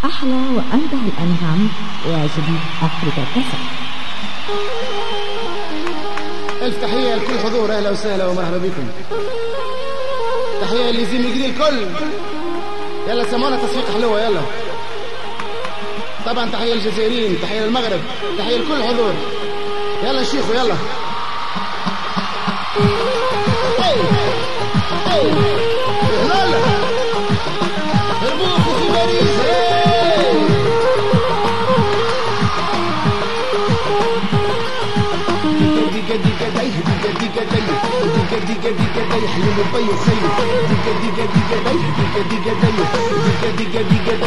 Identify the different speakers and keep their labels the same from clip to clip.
Speaker 1: أحلى وأنبه الأنغام وجديد أفريقيا كاسيت.
Speaker 2: ألف تحية لكل حضور، أهلا وسهلا ومرحبا بكم. تحية لزين الجديد الكل. يلا سمعنا تصفيق حلوة يلا. طبعا تحية للجزائريين، تحية للمغرب، تحية لكل الحضور. يلا نشيخوا يلا. يلا هربوكوا في باريس. حليم البي وخيو ديكا ديكا ديكا ديكا ديكا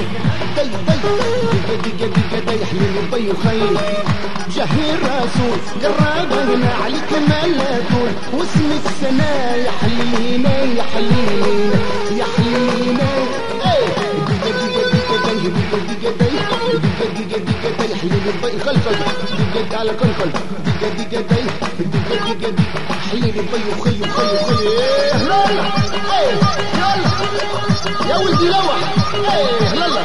Speaker 2: ديكا حليم البي وخيو جهير راسول قرابة هنا عليك ملاتون واسمك سنا يا حلينا يا حلينا يا حلينا ديكا ديكا ديكا ديكا ديكا ديكا ديكا ديكا حليم البي خلفك ديكا على كل ديكا ديكا ديكا ديكا ديكا حليم البي وخيو خيو خيو يلا يلا يا ولدي لوح يلا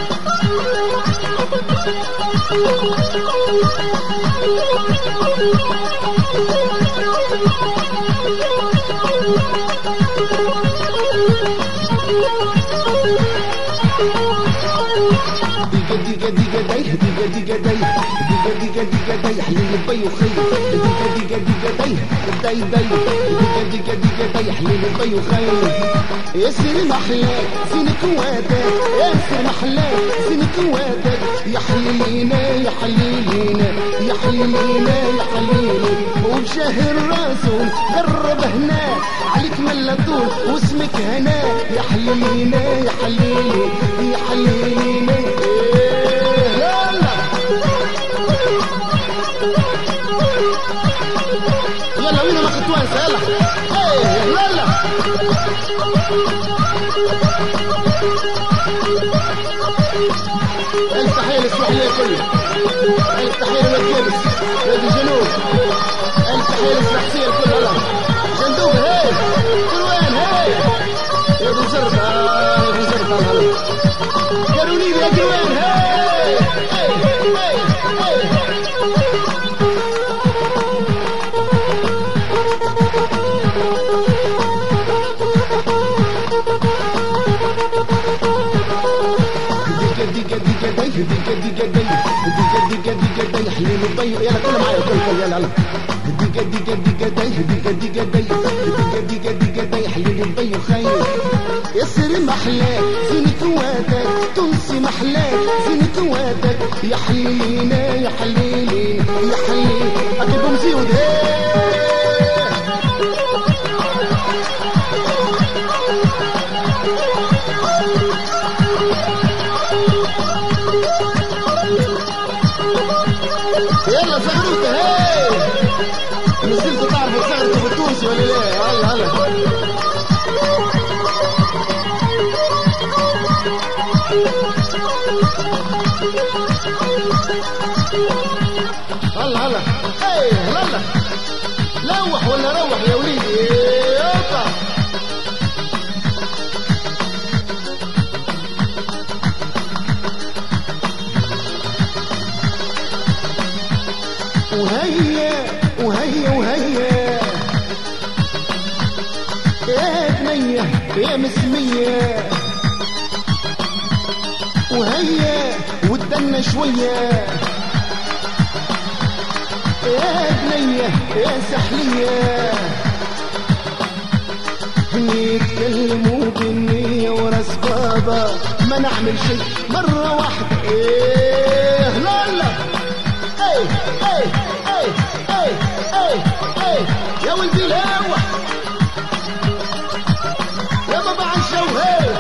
Speaker 2: ديكا ديكا داي ديكا ديكا داي ديكا ديكا ديكا داي حليم البي وخيو ديكا ديكا ديكا داي داي داي ديكا ديكا ديكا داي حليم البي وخيو يا سيري محلاك زينك وادك يا سيري محلاك زينك وادك يا حليلينا يا حليلينا يا حليلينا يا حليلي وبشهر راسول قرب هنا عليك ملا طول واسمك هنا يا حليلينا يا حليلي يا حليلينا يلا وين ما كنت وانسى يلا يلا التحية للسواحلية كلها، التحية للمكيبس نادي الجنوب، التحية للسلاحسية الكل يلا جندوب هاي كروان هاي يا ابو زرقة يا ابو زرقة كارولين يا كروان هاي هاي هاي هاي ديكا ديكا داي ديكا ديكا داي ديكا ديكا ديكا داي حليم البي يلا كل معايا كل يلا يلا ديكا ديكا ديكا داي ديكا ديكا داي ديكا ديكا ديكا داي حليم البي وخيو يا سيري محلاك زينك وادك تونسي محلاك زينك وادك يا حليلينا يا حليلينا يا حليلي اكيد مزيود يلا زغروته هاي نزلتوا تعرفوا زغرتوا بالتونسي ولا لا؟ هلا هلا هلا هلا هاي هلا لوح ولا روح يا وليدي يابا وهيا وهيا وهيا يا بنية يا مسمية وهيا ودنا شوية يا بنية يا سحلية يتكلموا بالنية وراس بابا ما نعمل شيء مرة واحدة ايه لا لا ايه ايه ايه ايه ايه ايه يا ولدي الهوى يا بابا عن شوهي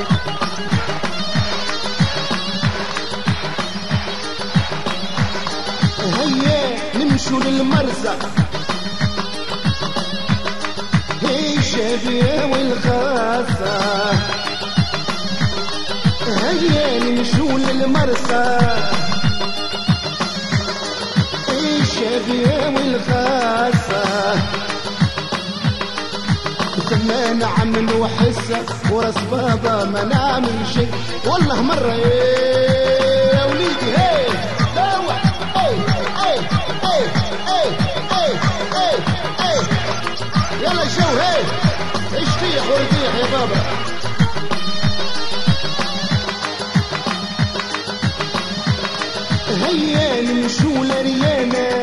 Speaker 2: هيا نمشوا للمرزق هي شابية والخاصة هيا نمشوا للمرزق الشافية والخاصة ثم ما نعمل وحسه وراس بابا ما نعمل شيء والله مرة يا وليدي هي داوع اي اي اي اي اي اي اي يلا شو هي اشتيح ورديح يا بابا هيا نمشوا لريانا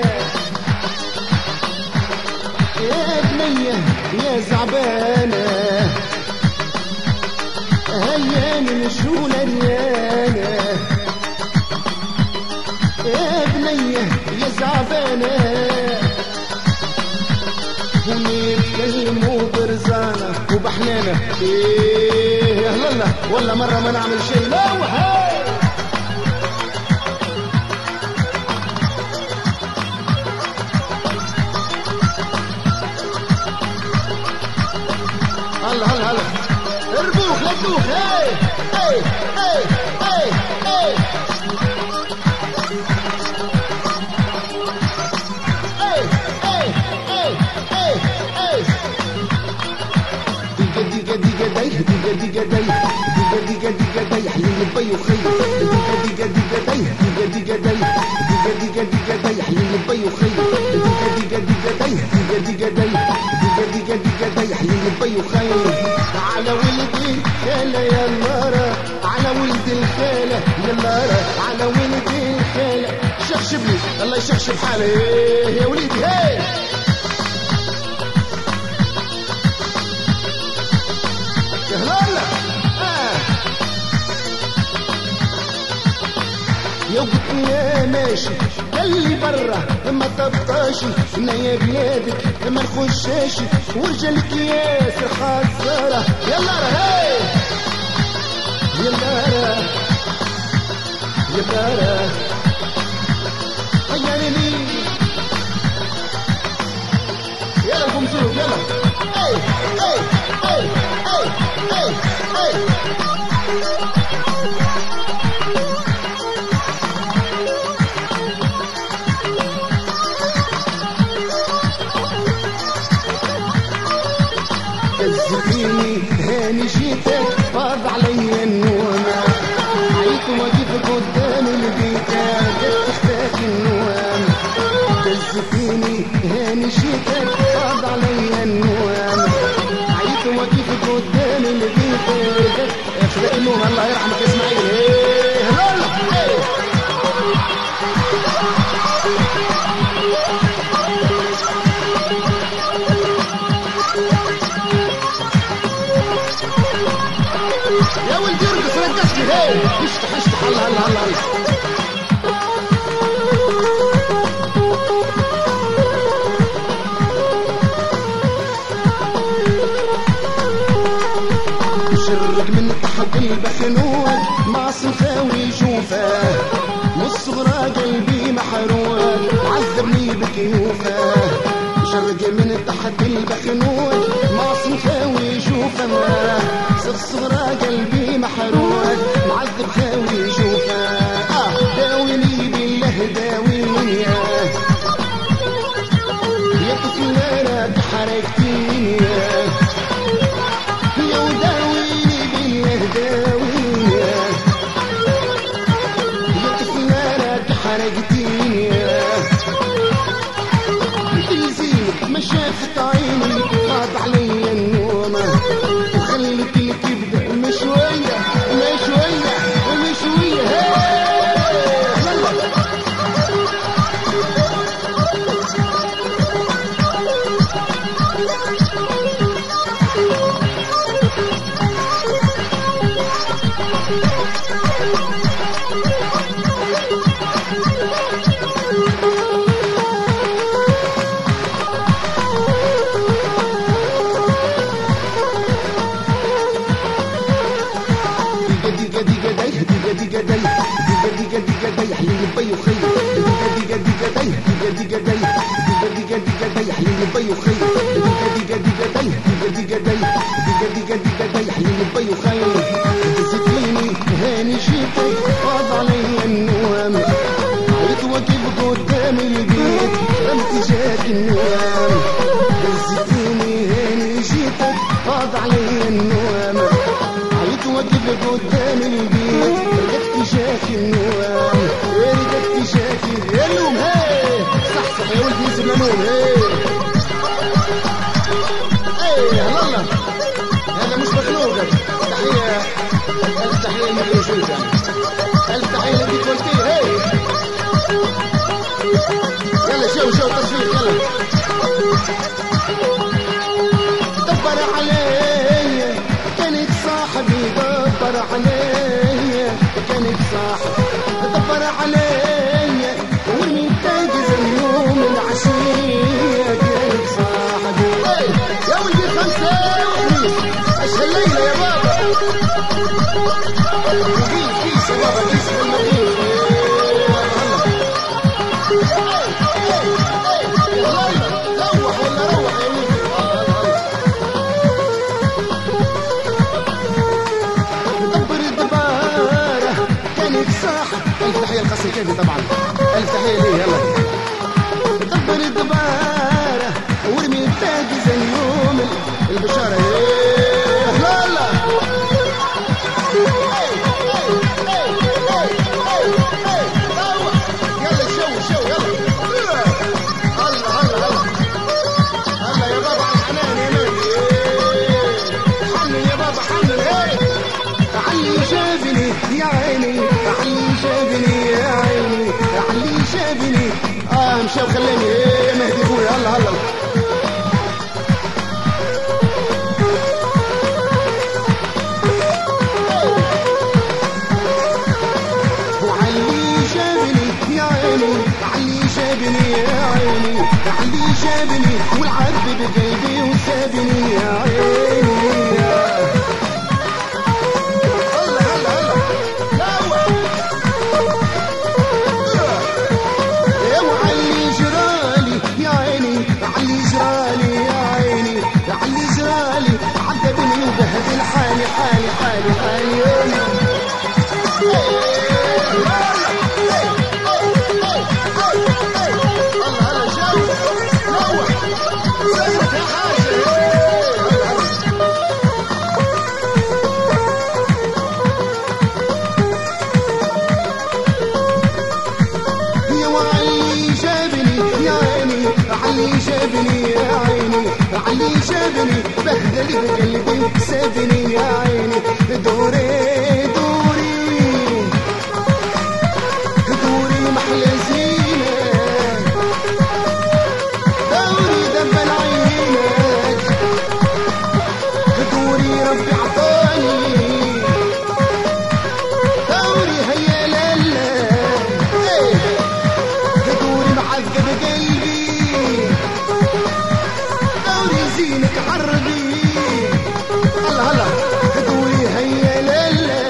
Speaker 2: يا بنية يا زعبانة هيا نمشوا لريانا يا بنية يا زعبانة ونتكلموا برزانة وبحنانة ايه يا هلا ولا مرة ما نعمل شيء لا وهاي هلا هلا هلا اربوك لبوك هاي هاي هاي هاي هاي هاي هاي هاي هاي هاي ديجا ديجا ديجا داي ديجا ديجا داي ديجا ديجا ديجا داي حليل البي وخي ديجا ديجا ديجا داي ديجا ديجا داي ديجا ديجا ديجا داي حليل البي وخي ديجا ديجا ديجا داي ديجا ديجا داي ديجا ديجا ديجا داي حليل البي وخي على ولد الخالة يا لارا على ولد الخالة يا لارا على ولد الخالة شخشبني الله يشخشب حالي يا وليدي هاي يا هلا يا قلت يا ماشي اللي برا ما تبطاشي انا يا بلادك ما نخشاشي ورجلك ياسر خزارة يلا هاي يلا يلا خيرني يلا قمزوق يلا اي اي اي اي اي اي زقيني هاني جيتك فاض علي النوم عيت واقف قدام البيت قلت اختاك النوم زقيني هاني جيتك فاض علي النوم عيت واقف قدام البيت قلت اختاك النوم الله يرحمك اسماعيل يا ولدي ارقص رقصني هاي اشتح اشتح الله الله الله الله شرق من تحت البخنوق مع صنفاوي جوفه نص غرا قلبي محروق عذبني بكيوفه شرق من تحت البخنوق مع صنفاوي جوفه صغرى قلبي محروق معذب خاوي شوفه داويني بالله داويني يا طفل انا بحركتيني يا وداويني بالله داويني يا طفل انا بحركتيني تلزينك ما شافت عيني فاض علي النوم وخلت الكبده مشويه مشويه مشويه ديجا داي ديجا ديجا داي حليل البي وخي ديجا ديجا داي ديجا داي ديجا داي حليل البي وخي ديجا داي ديجا داي ديجا داي حليل البي وخي زكيني هاني جيتك فاض علي النوم عيت واقف قدام البيت رمت جاك النوم زكيني هاني جيتك فاض بليمون. ايه هلا هذا مش مخلوق. تحية ألف تحية للمدرسين يعني. ألف تحية للديكولتي. يلا شو تصوير يلا. دبر علي كانت صاحبي، دبر علي كانت صاحبي، دبر علي ورمي تاجز اليوم العشية كانت صاحبي. يا ولدي خمسة وخميس ايش هالليلة يا بابا. كيس يا بابا كيس بالمغيب. روح ولا روح يا ولدي. دبر الدبارة كانت صاحب. ألف تحية القصر كيفي طبعا. ألف تحية ليه يلا. دبر الدبارة ورمي التاجز اليوم البشارة. لا لا يلا شو يلا. هلا هلا يا بابا على الحنان يا نادي. حنن يا بابا حنن. علي شافني يا عيني، علي شافني يا عيني، علي شافني. مشى وخلاني يا مهدي خويا. هلا وعلي شافني يا عيني، علي شافني يا عيني، علي شافني والعب بقلبي وسابني يا عيني. علي شابني بهدل بقلبي سابني يا عيني. دوري محلى زينة، دوري دبل عينك، دوري ربي عطاني، دوري هيا لالا، دوري معذب قلبي، زينك عربي. هلا دوري هيا لالا،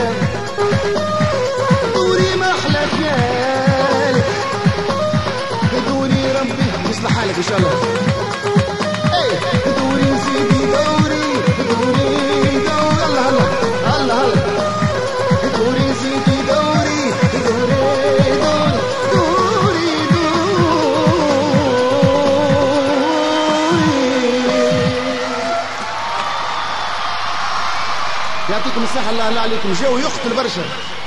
Speaker 2: دوري ما احلى خيال، دوري ربي يصلح حالك ان شاء الله. دوري زيدي دوري هلا دوري زيدي دوري يعطيكم الصحة. الله عليكم، جو يقتل برشا.